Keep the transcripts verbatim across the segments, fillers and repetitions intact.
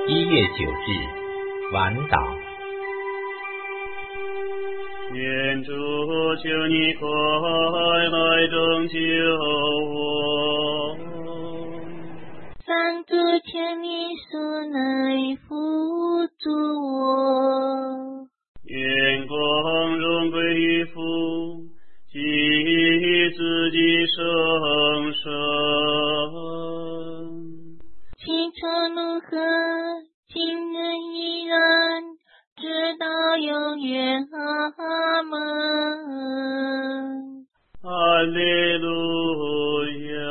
一月九日，晚祷。 愿主求你快来拯救我。 上主，求你速来扶助我。 愿光荣归于父及子及圣神。 起初如何，今日依然，直到永远。阿们。 哈利路亚。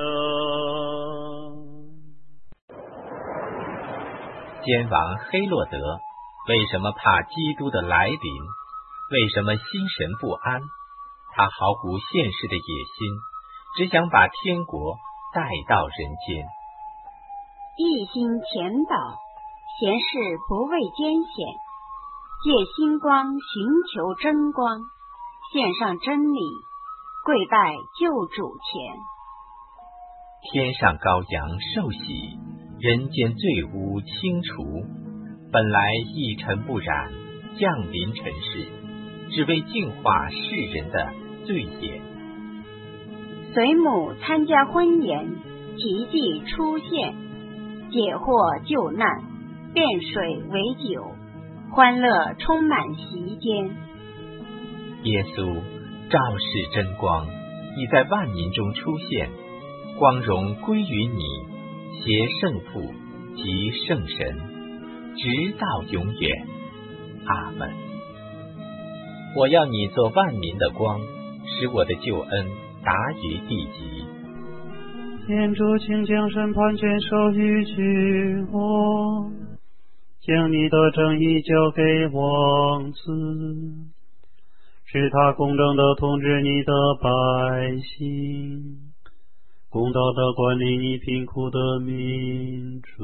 奸王黑洛德为什么怕基督的来临？为什么心神不安？他毫无现实的野心，只想把天国带到人间。 一心前导，闲事不畏艰险，借星光寻求真光，献上真理，跪拜救主前。 天上羔羊受洗，人间罪污清除，本来一尘不染，降临尘世，只为净化世人的罪孽。 随母参加婚宴，奇迹出现，解惑救难，变水为酒，欢乐充满席间。 耶稣照世真光，已在万民中出现，光荣归于你，携圣父及圣神，直到永远。阿们。我要你做万民的光，使我的救恩达于地极。 天主，请将审判权授予君王，将你的正义交给王子，使他公正地统治你的百姓，公道地管理你贫苦的民族。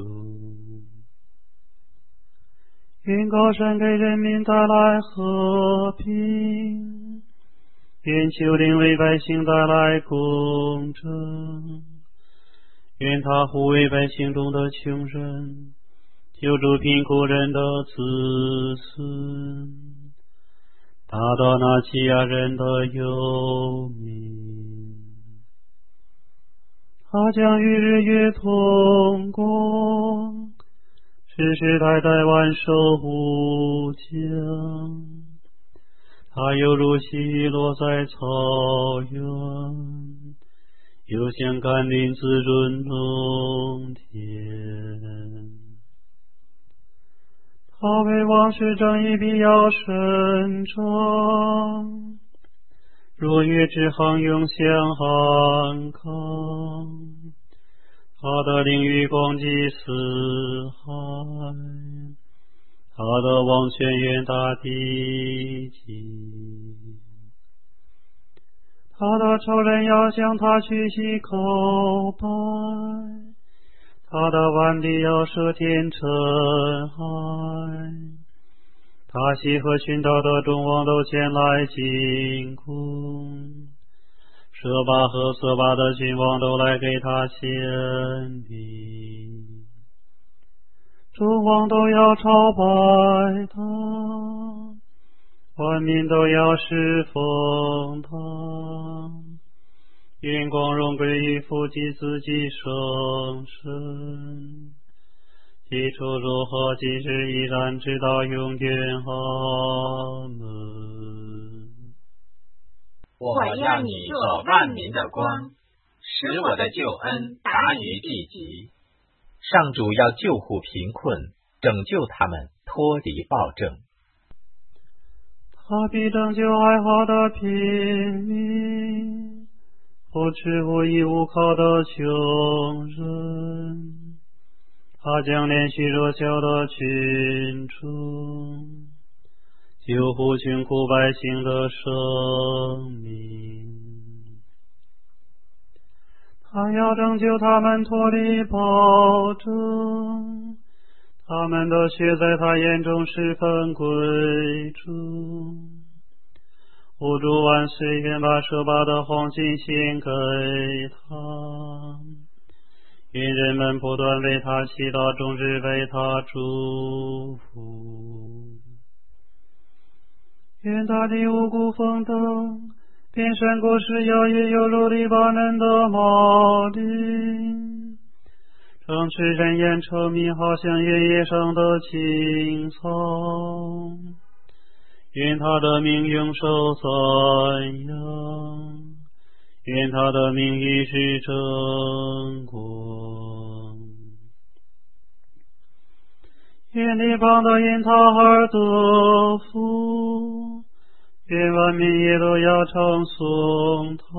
愿高山给人民带来和平，愿丘陵为百姓带来公正。愿他护卫百姓中的穷人，救助贫苦人的子孙，打倒那欺压人的游民。他将与日月同光，世世代代万寿无疆。他犹如细落在草原，又像甘霖滋润农田。他为王室正义必要伸张，若月之航涌向汉康。他的领域广及四海，他的王权远大地极。他的仇人要向他屈膝叩拜，他的万敌要涉天尘海。他西和群岛的众王都前来进贡，舍巴和色巴的君王都来给他献礼。众王都要朝拜他，万民都要侍奉他。愿光荣归于父及子及圣神，起初如何，今日依然，直到永远。阿们。 我要你做万民的光，使我的救恩达于地极。上主要救护贫困，拯救他们脱离暴政。 他必拯救哀嚎的平民，扶持无依无靠的穷人。他将连续弱小的群众，救护穷苦百姓的生命。他要拯救他们脱离暴政，他们的血在他眼中十分贵重。吾主万岁，愿把舍巴的黄金献给他， 愿人们不断为他祈祷，终日为他祝福。愿他的五谷丰登，遍山果实摇曳有如黎巴嫩的茂林，正是人烟稠密，好像原野上的青草。愿他的名永受赞扬，愿他的名一世争光。愿地方的因他而得福，愿万民也都要称颂他。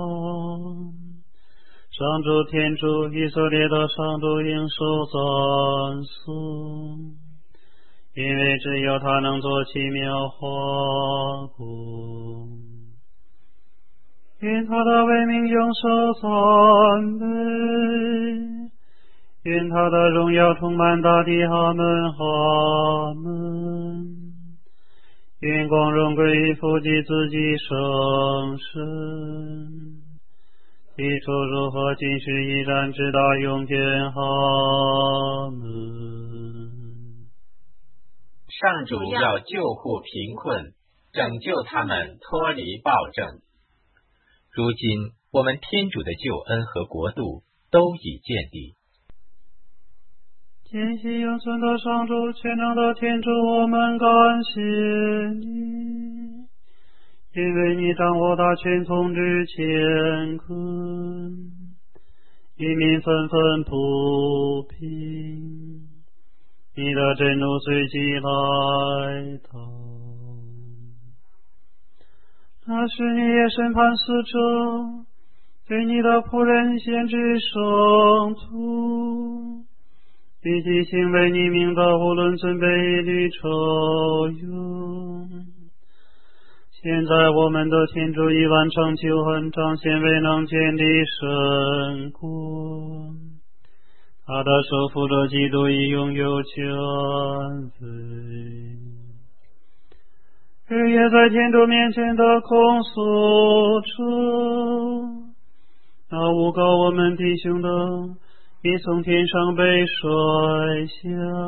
上主天主，以色列的上主应受赞颂，因为只有他能做奇妙化工。愿他的威名永受赞美，愿他的荣耀充满大地。阿们，阿们。愿光荣归于父及子及圣神，起初如何，今时依然，直到永远。阿们。 上主要救护贫困，拯救他们脱离暴政。如今我们天主的救恩和国度都已建立。 坚信永存的上主，全能的天主，我们感谢你，因为你掌握大权，统治乾坤，人民纷纷不平，你的震怒随即来到。那时你也审判死者，对你的仆人先知圣徒，以及行为你名的无论尊卑一律抽用。现在我们的天主已完成救恩，彰显为能建立神国，他的手扶着基督已拥有权威。日夜在天主面前的控诉者，那诬告我们弟兄的，已从天上被摔下。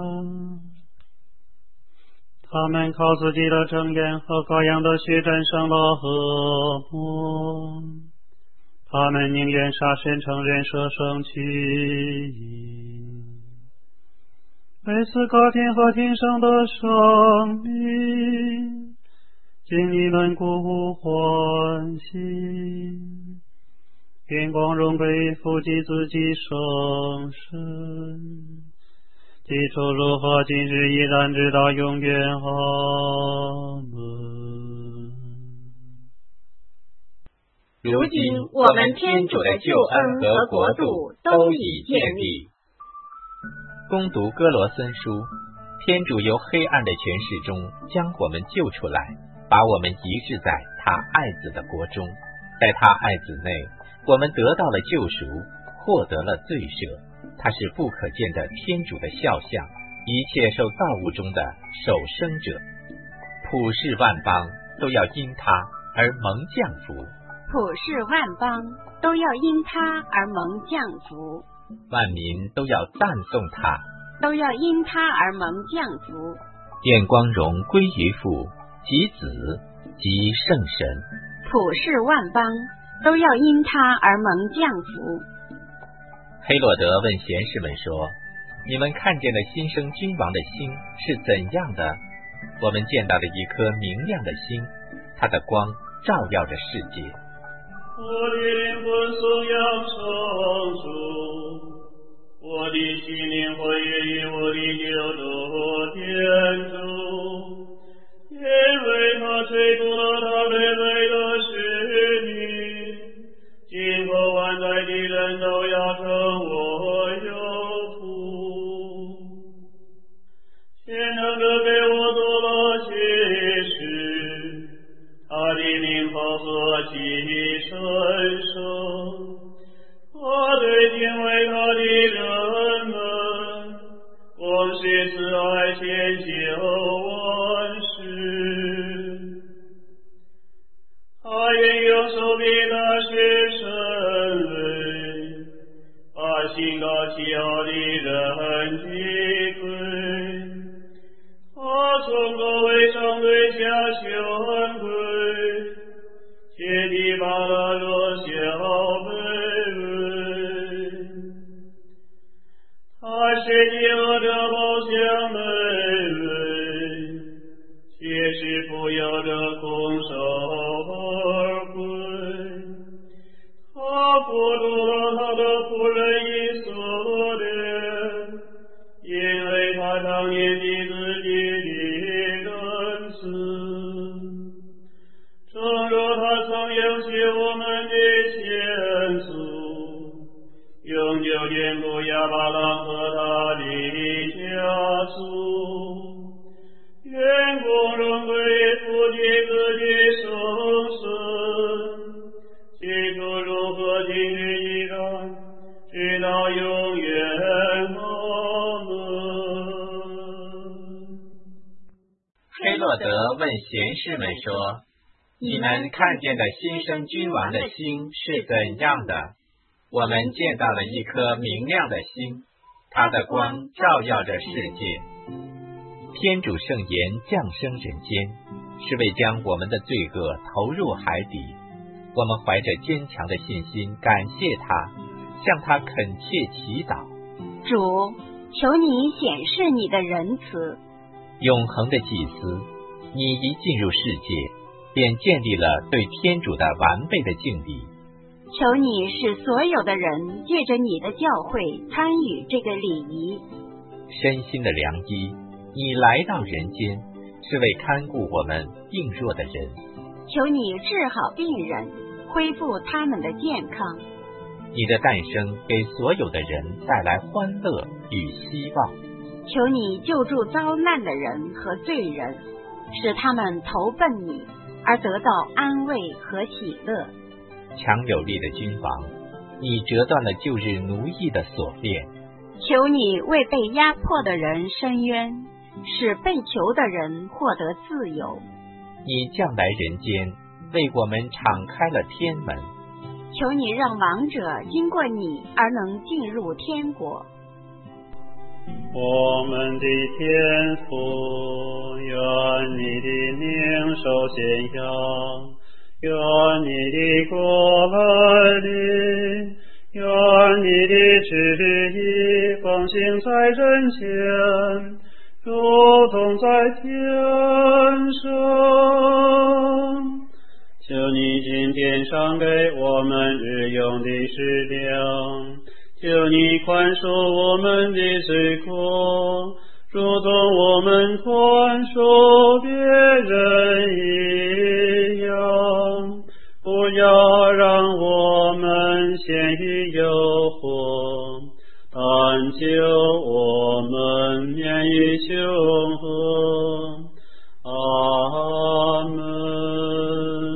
他们靠自己的正言和羔羊的血战胜了恶魔，他们宁愿杀身承认舍生取义。为此高天和天上的生命，请你们鼓舞欢喜，愿光荣归于父及子及圣神，起初如何，今日依然，直到永远。阿门。 如今我们天主的救恩和国度都已建立。恭读哥罗森书，天主由黑暗的权势中将我们救出来，把我们移置在他爱子的国中，在他爱子内，我们得到了救赎，获得了罪赦。他是不可见的天主的肖像，一切受造物中的首生者。普世万邦都要因他而蒙降福， 普世万邦都要因他而蒙降福， 万民都要赞颂他， 都要因他而蒙降福。 愿光荣归于父及子及圣神。 普世万邦都要因他而蒙降福。 黑洛德问贤士们说：“你们看见了新生君王的星是怎样的？”我们见到了一颗明亮的星，它的光照耀着世界。 我的灵魂颂扬圣主，我的心灵活跃于我的救主天主，因为他垂顾了他卑微的使女，今后万代的人都要称我有福。全能者给我做了启示，他的名号何其神圣，他对敬畏他的人们，光是慈爱千秋万世。他应用手臂的是神位，把行到其后的人之规，他从各位上对下权贵，切地把他若小卑微，他是饥饿的宝箱卑微，且是富有的空手而归。他剥夺了他的仆人以色列，因为他当年的自己的仁慈，正如他曾应许我们的先祖，永久眷顾亚巴郎和他的家族，愿光荣归父及子及圣神，基督如何今日依然，直到永远。阿门。 黑落德问贤士们说：你们看见的新生君王的星是怎样的？我们见到了一颗明亮的星，它的光照耀着世界。天主圣言降生人间，是为将我们的罪恶投入海底。我们怀着坚强的信心感谢他，向他恳切祈祷。 主，求你显示你的仁慈。 永恒的祭司，你一进入世界，便建立了对天主的完备的敬礼。 求你使所有的人借着你的教诲参与这个礼仪。 身心的良医，你来到人间，是为看顾我们病弱的人。 求你治好病人，恢复他们的健康。 你的诞生给所有的人带来欢乐与希望。 求你救助遭难的人和罪人，使他们投奔你，而得到安慰和喜乐。 强有力的君王，你折断了旧日奴役的锁链。 求你为被压迫的人伸冤，使被囚的人获得自由。 你降来人间，为我们敞开了天门。 求你让亡者经过你而能进入天国。 我们的天父，愿你的名受显扬，愿你的国来临，愿你的旨意奉行在人间，如同在天上。求你今天赏给我们日用的食粮，求你宽恕我们的罪过，如同我们宽恕别人一样，不要让我们陷于诱惑，但救我们免于凶恶。阿门。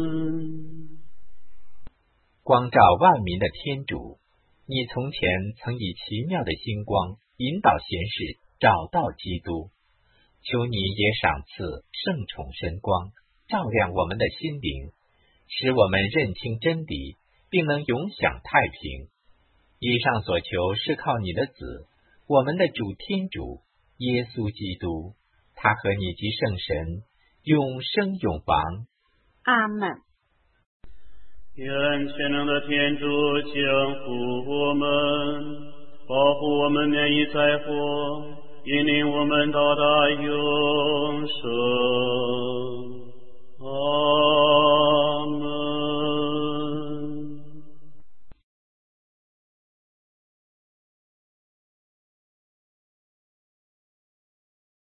光照万民的天主，你从前曾以奇妙的星光引导贤士找到基督，求你也赏赐圣宠神光，照亮我们的心灵，使我们认清真理，并能永享太平。以上所求是靠你的子，我们的主天主耶稣基督，他和你及圣神永生永王。 阿门。 愿全能的天主降福我们，保护我们免于灾祸，引领我们到达永生。